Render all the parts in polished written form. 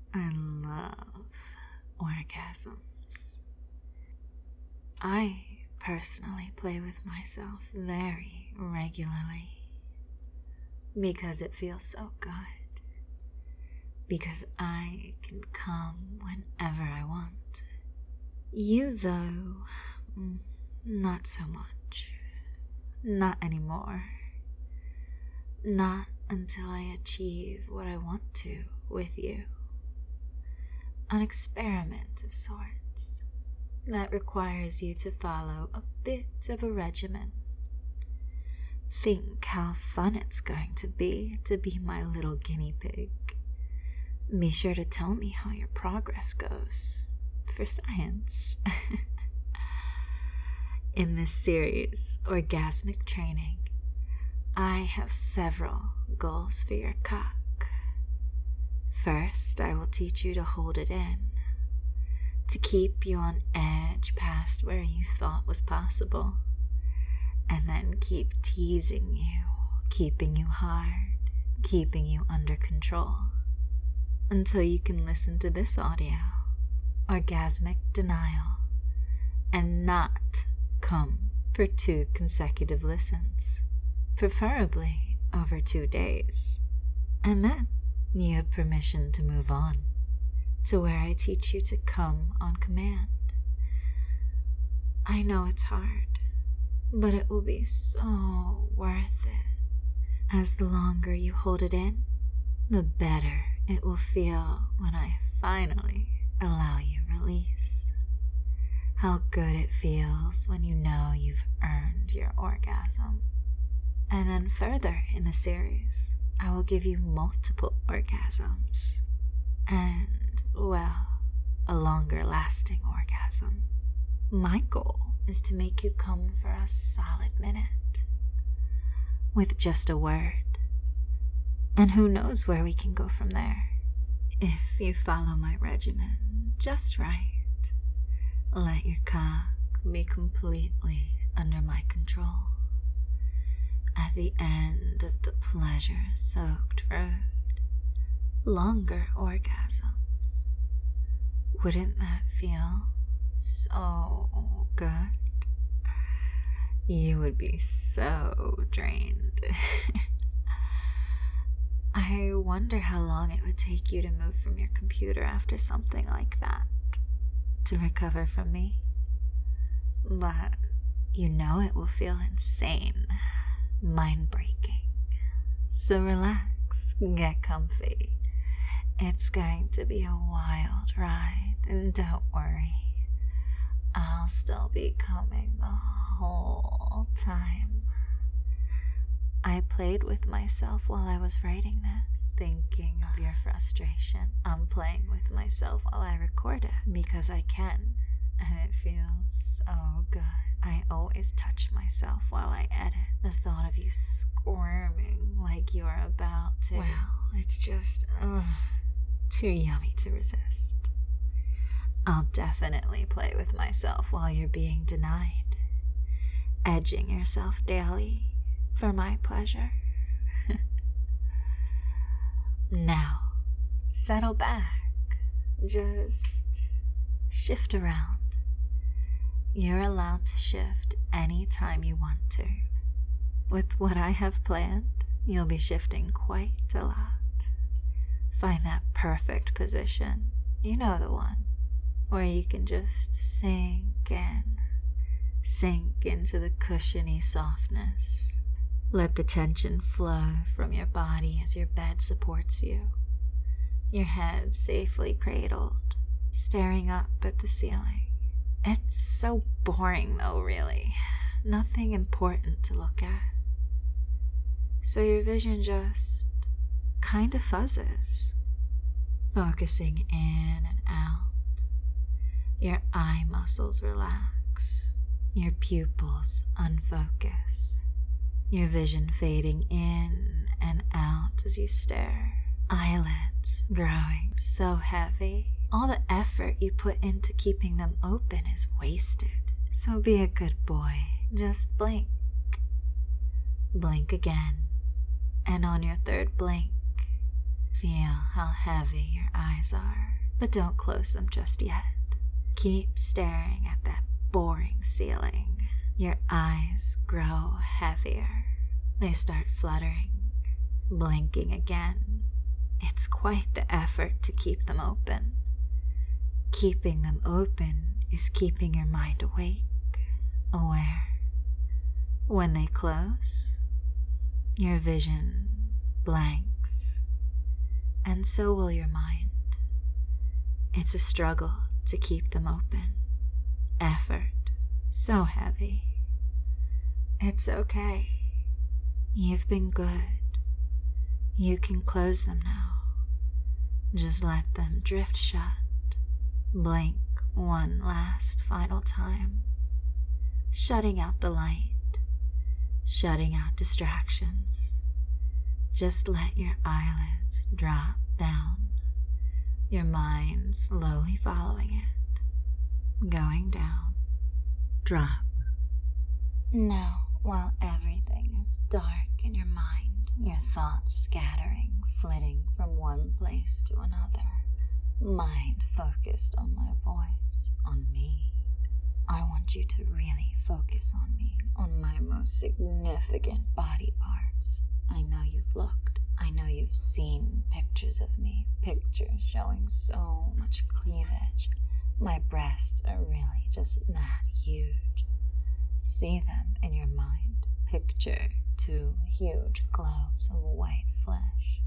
I love orgasms. I personally play with myself very regularly because it feels so good. Because I can come whenever I want. You, though, not so much. Not anymore. Not until I achieve what I want to with you. An experiment of sorts that requires you to follow a bit of a regimen. Think how fun it's going to be my little guinea pig. Be sure to tell me how your progress goes, for science. In this series, Orgasmic Training, I have several goals for your cock. First, I will teach you to hold it in, to keep you on edge past where you thought was possible, and then keep teasing you, keeping you hard, keeping you under control, until you can listen to this audio, Orgasmic Denial, and not come for 2 consecutive listens, preferably over 2 days. And then you have permission to move on to where I teach you to come on command. I know it's hard, but it will be so worth it, as the longer you hold it in, the better it will feel when I finally allow you release. How good it feels when you know you've earned your orgasm. And then further in the series, I will give you multiple orgasms. And, well, a longer lasting orgasm. My goal is to make you come for a solid minute with just a word. And who knows where we can go from there. If you follow my regimen just right, let your cock be completely under my control. At the end of the pleasure-soaked road, longer orgasms. Wouldn't that feel so good? You would be so drained. I wonder how long it would take you to move from your computer after something like that, to recover from me. But you know it will feel insane, mind-breaking. So relax, get comfy. It's going to be a wild ride, and don't worry, I'll still be coming the whole time. I played with myself while I was writing this, thinking of your frustration. I'm playing with myself while I record it because I can, and it feels so good. I always touch myself while I edit. The thought of you squirming like you're about to, well, it's just too yummy to resist. I'll definitely play with myself while you're being denied, edging yourself daily for my pleasure. Now, settle back. Just shift around. You're allowed to shift anytime you want to. With what I have planned, you'll be shifting quite a lot. Find that perfect position. You know the one, where you can just sink into the cushiony softness. Let the tension flow from your body as your bed supports you. Your head safely cradled, staring up at the ceiling. It's so boring though, really. Nothing important to look at. So your vision just kind of fuzzes, focusing in and out. Your eye muscles relax, your pupils unfocus. Your vision fading in and out as you stare. Eyelids growing so heavy. All the effort you put into keeping them open is wasted. So be a good boy. Just blink. Blink again. And on your third blink, Feel how heavy your eyes are, but don't close them just yet. Keep staring at that boring ceiling. Your eyes grow heavier. They start fluttering, blinking again. It's quite the effort to keep them open. Keeping them open is keeping your mind awake, aware. When they close, your vision blanks, and so will your mind. It's a struggle to keep them open. Effort so heavy. It's okay. You've been good. You can close them now. Just let them drift shut. Blink one last final time. Shutting out the light. Shutting out distractions. Just let your eyelids drop down. Your mind slowly following it. Going down. Drop. Now, while everything is dark in your mind, your thoughts scattering, flitting from one place to another, mind focused on my voice, on me. I want you to really focus on me, on my most significant body parts. I know you've looked. I know you've seen pictures of me, pictures showing so much cleavage. My breasts are really just that huge. See them in your mind. Picture 2 huge globes of white flesh.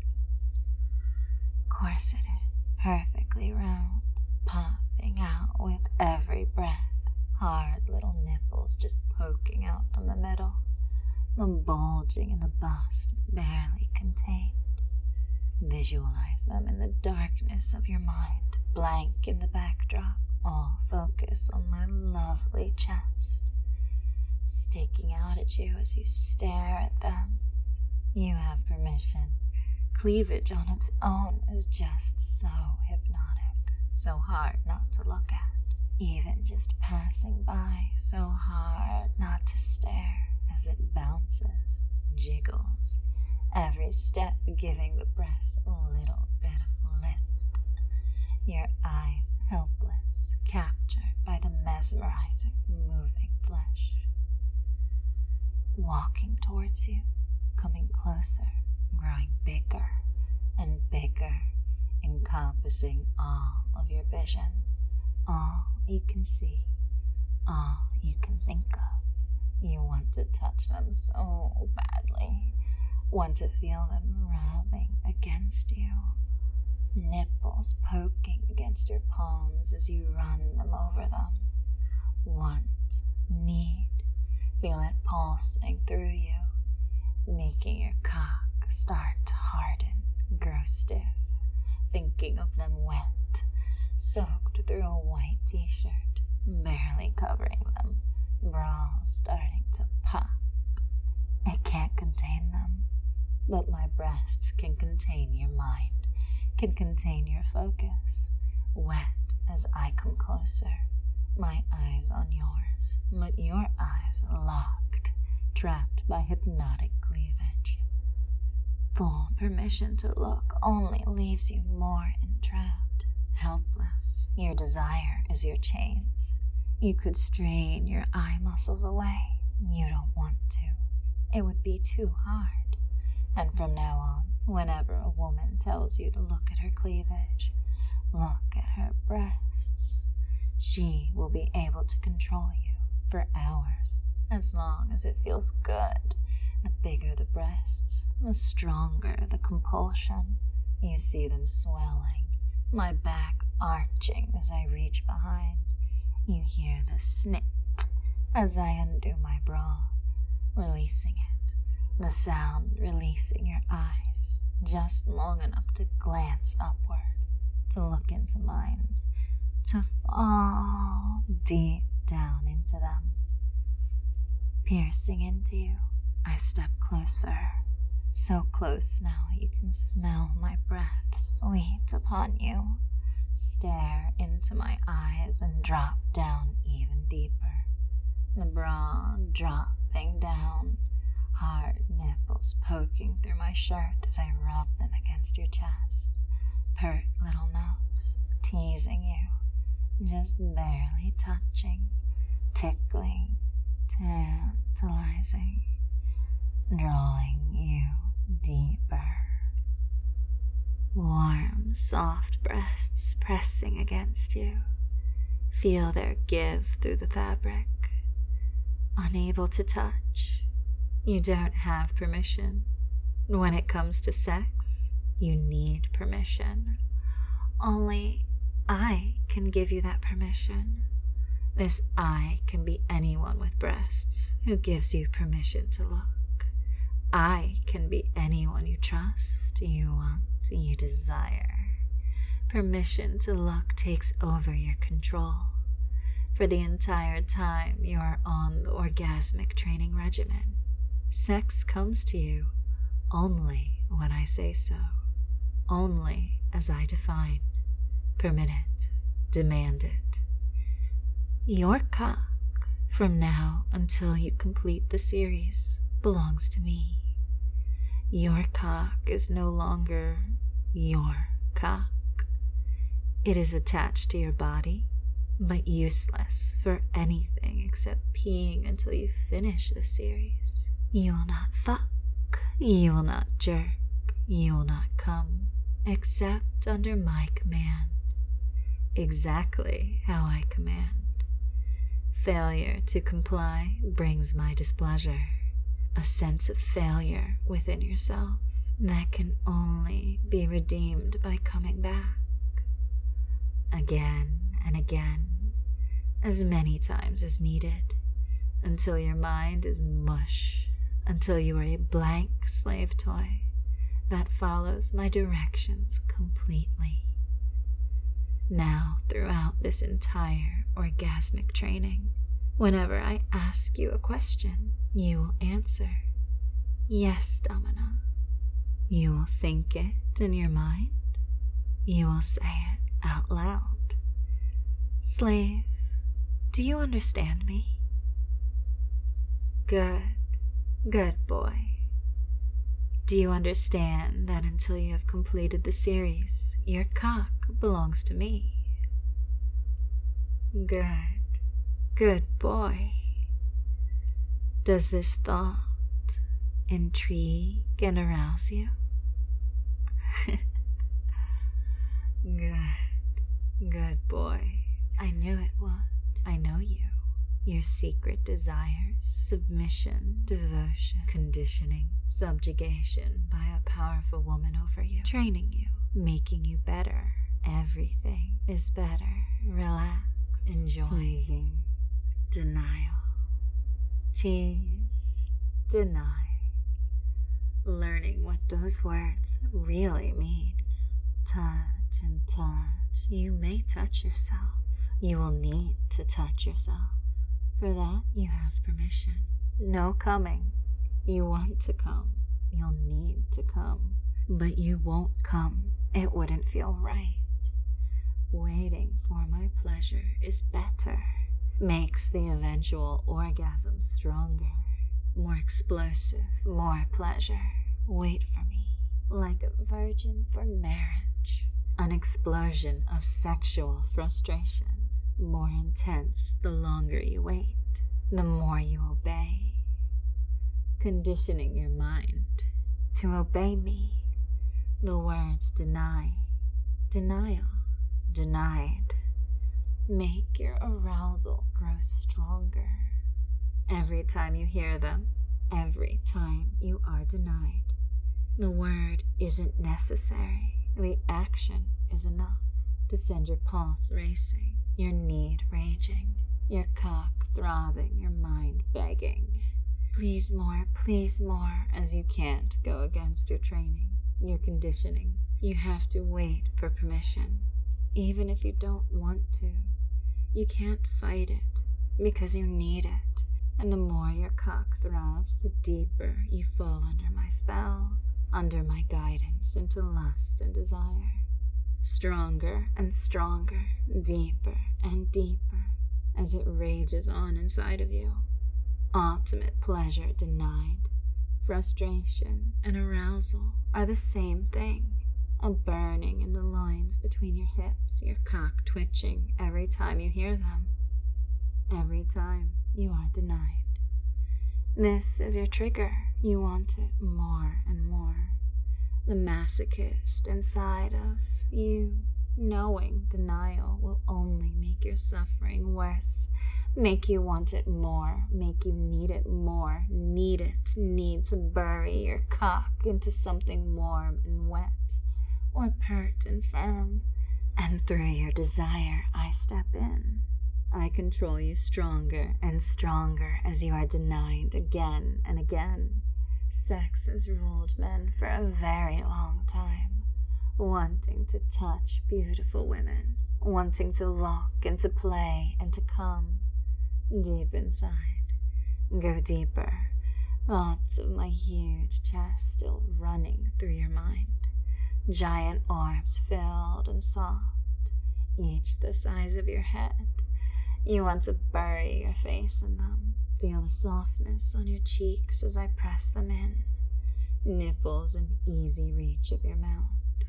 Corseted, perfectly round, popping out with every breath. Hard little nipples just poking out from the middle. The bulging in the bust barely contained. Visualize them in the darkness of your mind, blank in the backdrop. All focus on my lovely chest, sticking out at you as you stare at them. You have permission. Cleavage on its own is just so hypnotic, so hard not to look at. Even just passing by, so hard not to stare as it bounces, jiggles, every step giving the breast a little bit of lift. Your eyes helpless, captured by the mesmerizing, moving flesh. Walking towards you, coming closer, growing bigger and bigger, encompassing all of your vision, all you can see, all you can think of. You want to touch them so badly, want to feel them rubbing against you, nipples poking against your palms as you run them over them. Want, need, feel it pulsing through you, making your cock start to harden, grow stiff, thinking of them wet, soaked through a white t-shirt, barely covering them, bras starting to pop. I can't contain them, but my breasts can contain your mind, can contain your focus, wet as I come closer, my eyes on yours, but your eyes locked, trapped by hypnotic cleavage. Full permission to look only leaves you more entrapped, helpless. Your desire is your chains. You could strain your eye muscles away. You don't want to. It would be too hard. And from now on, whenever a woman tells you to look at her cleavage, look at her breasts, she will be able to control you for hours, as long as it feels good. The bigger the breasts, the stronger the compulsion. You see them swelling, my back arching as I reach behind. You hear the snick as I undo my bra, releasing it, the sound releasing your eyes, just long enough to glance upwards, to look into mine, to fall deep down into them. Piercing into you, I step closer, so close now you can smell my breath sweet upon you. Stare into my eyes and drop down even deeper. The bra dropping down, hard nipples poking through my shirt as I rub them against your chest. Pert little nose, teasing you, just barely touching, tickling, tantalizing, drawing you deeper. Warm, soft breasts pressing against you. Feel their give through the fabric. Unable to touch, you don't have permission. When it comes to sex, you need permission. Only I can give you that permission. This I can be anyone with breasts who gives you permission to look. I can be anyone you trust, you want, you desire. Permission to look takes over your control. For the entire time you are on the orgasmic training regimen, sex comes to you only when I say so, only as I define. Permit it, demand it. Your cock, from now until you complete the series, belongs to me. Your cock is no longer your cock. It is attached to your body, but useless for anything except peeing until you finish the series. You will not fuck, you will not jerk, you will not come, except under my command. Exactly how I command. Failure to comply brings my displeasure, a sense of failure within yourself that can only be redeemed by coming back. Again and again, as many times as needed, until your mind is mush, until you are a blank slave toy that follows my directions completely. Now, throughout this entire orgasmic training, whenever I ask you a question, you will answer, yes, Domina. You will think it in your mind. You will say it out loud. Slave, do you understand me? Good, good boy. Do you understand that until you have completed the series, your cock belongs to me? Good, good boy. Does this thought intrigue and arouse you? Good boy. I knew it would. I know you. Your secret desires, submission, devotion, conditioning, subjugation by a powerful woman over you, training you, making you better. Everything is better. Relax, enjoy. Teasing, denial. Tease, deny. Learning what those words really mean. Touch and touch. You may touch yourself. You will need to touch yourself. For that, you have permission. No coming. You want to come. You'll need to come. But you won't come. It wouldn't feel right. Waiting for my pleasure is better. Makes the eventual orgasm stronger, more explosive, more pleasure. Wait for me, like a virgin for marriage. An explosion of sexual frustration. More intense the longer you wait, the more you obey. Conditioning your mind to obey me. The words deny, denial, denied. Make your arousal grow stronger. Every time you hear them, every time you are denied. The word isn't necessary. The action is enough to send your pulse racing, your need raging, your cock throbbing, your mind begging. Please more, as you can't go against your training, your conditioning. You have to wait for permission, even if you don't want to. You can't fight it, because you need it. And the more your cock throbs, the deeper you fall under my spell, under my guidance into lust and desire. Stronger and stronger, deeper and deeper, as it rages on inside of you. Ultimate pleasure denied, Frustration and arousal are the same thing. A burning in the lines between your hips, your cock twitching every time you hear them. Every time you are denied. This is your trigger. You want it more and more. The masochist inside of you, knowing denial will only make your suffering worse, make you want it more, make you need it more, need to bury your cock into something warm and wet, or pert and firm. And through your desire, I step in. I control you stronger and stronger as you are denied again and again. Sex has ruled men for a very long time, wanting to touch beautiful women, wanting to look and to play and to come deep inside. Go deeper. Thoughts of my huge chest still running through your mind. Giant orbs filled and soft, each the size of your head. You want to bury your face in them. Feel the softness on your cheeks as I press them in. Nipples in easy reach of your mouth.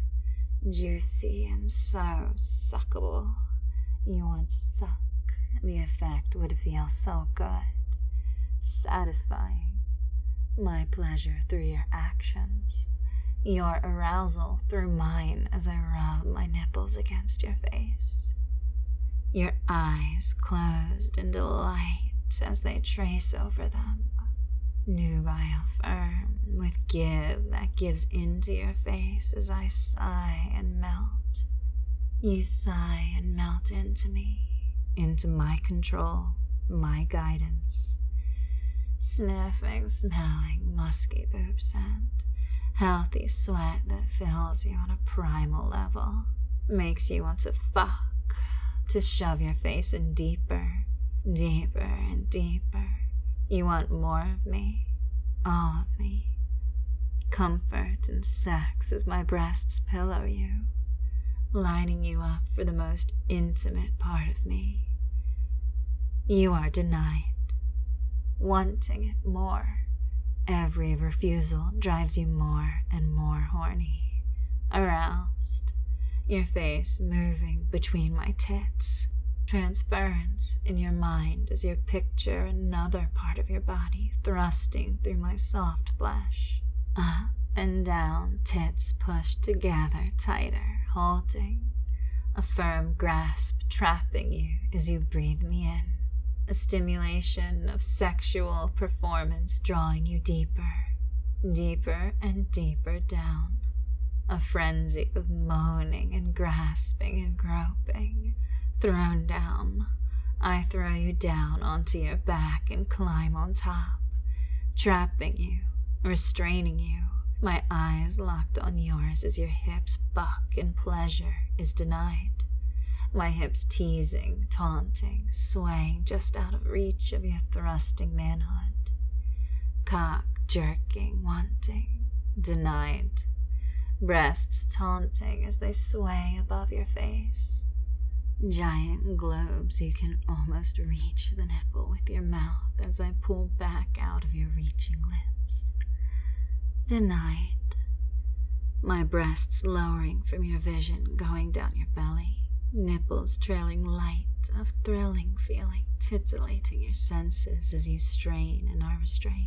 Juicy and so suckable. You want to suck. The effect would feel so good. Satisfying. My pleasure through your actions. Your arousal through mine as I rub my nipples against your face. Your eyes closed in delight as they trace over them. Nubile firm with give that gives into your face as I sigh and melt. You sigh and melt into me, into my control, my guidance. Sniffing, smelling, musky boob scent. Healthy sweat that fills you on a primal level. Makes you want to fuck. To shove your face in deeper, deeper and deeper. You want more of me, all of me. Comfort and sex as my breasts pillow you, lining you up for the most intimate part of me. You are denied, wanting it more. Every refusal drives you more and more horny, aroused. Your face moving between my tits. Transference in your mind as you picture another part of your body thrusting through my soft flesh. Up and down, tits pushed together tighter, holding. A firm grasp trapping you as you breathe me in. A stimulation of sexual performance drawing you deeper, deeper and deeper down. A frenzy of moaning and grasping and groping. Thrown down, I throw you down onto your back and climb on top, trapping you, restraining you. My eyes locked on yours as your hips buck and pleasure is denied. My hips teasing, taunting, swaying just out of reach of your thrusting manhood. Cock jerking, wanting, denied. Breasts taunting as they sway above your face. Giant globes you can almost reach the nipple with your mouth as I pull back out of your reaching lips. Denied. My breasts lowering from your vision going down your belly. Nipples trailing light of thrilling feeling titillating your senses as you strain and are restrained.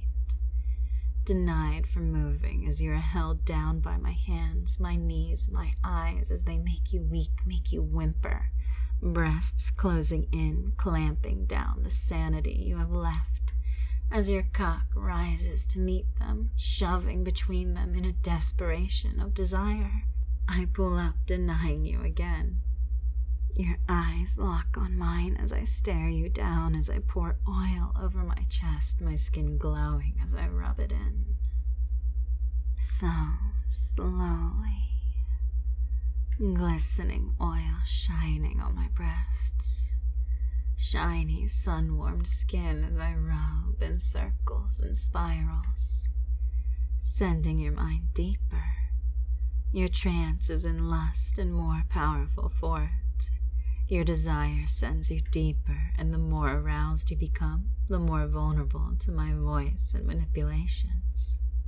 Denied from moving as you are held down by my hands, my knees, my eyes as they make you weak, make you whimper. Breasts closing in, clamping down the sanity you have left as your cock rises to meet them, shoving between them in a desperation of desire. I pull up, denying you again. Your eyes lock on mine as I stare you down, as I pour oil over my chest, my skin glowing as I rub it in. So slowly, glistening oil shining on my breasts, shiny sun-warmed skin as I rub in circles and spirals, sending your mind deeper. Your trance is in lust and more powerful for it. Your desire sends you deeper, and the more aroused you become, the more vulnerable to my voice and manipulations.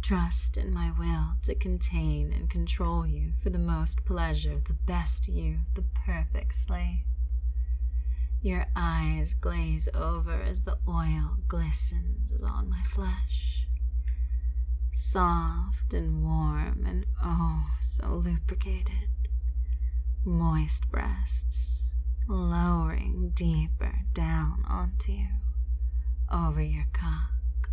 Trust in my will to contain and control you for the most pleasure, the best you, the perfect slave. Your eyes glaze over as the oil glistens on my flesh. Soft and warm and oh so lubricated. Moist breasts lowering deeper down onto you, over your cock.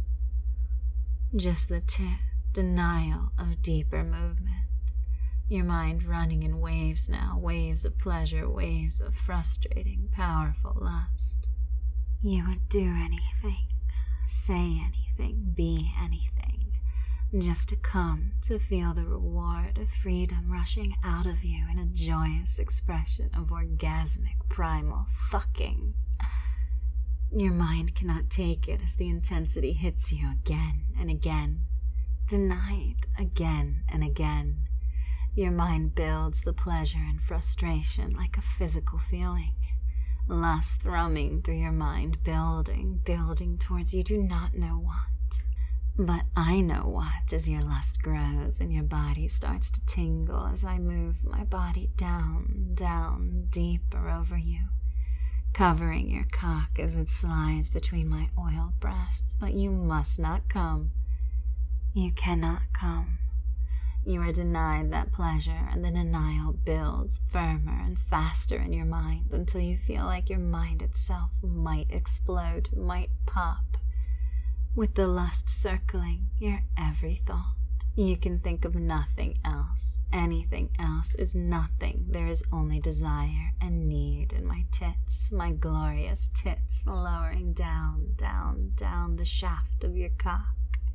Just the tip, denial of deeper movement. Your mind running in waves now, waves of pleasure, waves of frustrating, powerful lust. You would do anything, say anything, be anything, just to come to feel the reward of freedom rushing out of you in a joyous expression of orgasmic, primal fucking. Your mind cannot take it as the intensity hits you again and again, denied again and again. Your mind builds the pleasure and frustration like a physical feeling. Lust thrumming through your mind, building towards you do not know what. But I know what as your lust grows and your body starts to tingle as I move my body down, deeper over you, covering your cock as it slides between my oiled breasts. But you must not come. You cannot come. You are denied that pleasure, and the denial builds firmer and faster in your mind until you feel like your mind itself might explode, might pop, with the lust circling your every thought. You can think of nothing else. Anything else is nothing. There is only desire and need in my tits, my glorious tits, lowering down the shaft of your cock.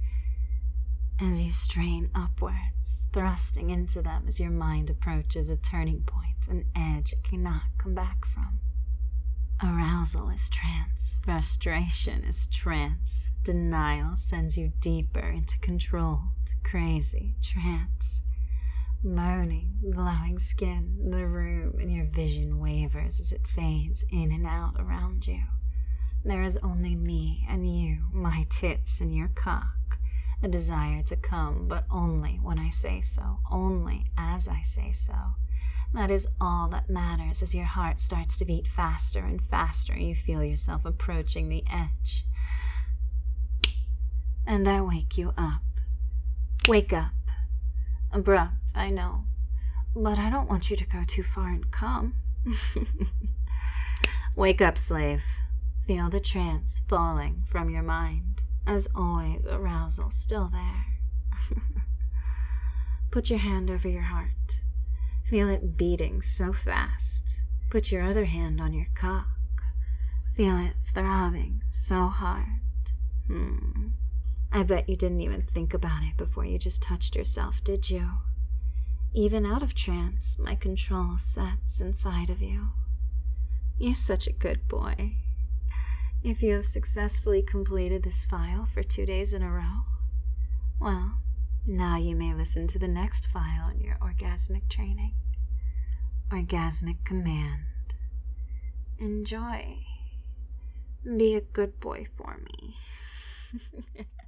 As you strain upwards, thrusting into them as your mind approaches a turning point, an edge it cannot come back from. Arousal is trance, frustration is trance, denial sends you deeper into controlled, crazy trance. Moaning, glowing skin, the room and your vision wavers as it fades in and out around you. There is only me and you, my tits and your cock. A desire to come, but only when I say so, only as I say so. That is all that matters as your heart starts to beat faster and faster. You feel yourself approaching the edge. And I wake you up. Wake up. Abrupt, I know. But I don't want you to go too far and come. Wake up, slave. Feel the trance falling from your mind. As always, arousal still there. Put your hand over your heart. Feel it beating so fast. Put your other hand on your cock. Feel it throbbing so hard. I bet you didn't even think about it before you just touched yourself, did you? Even out of trance, my control sets inside of you. You're such a good boy. If you have successfully completed this file for 2 days in a row, well, now you may listen to the next file in your orgasmic training. Orgasmic command. Enjoy. Be a good boy for me.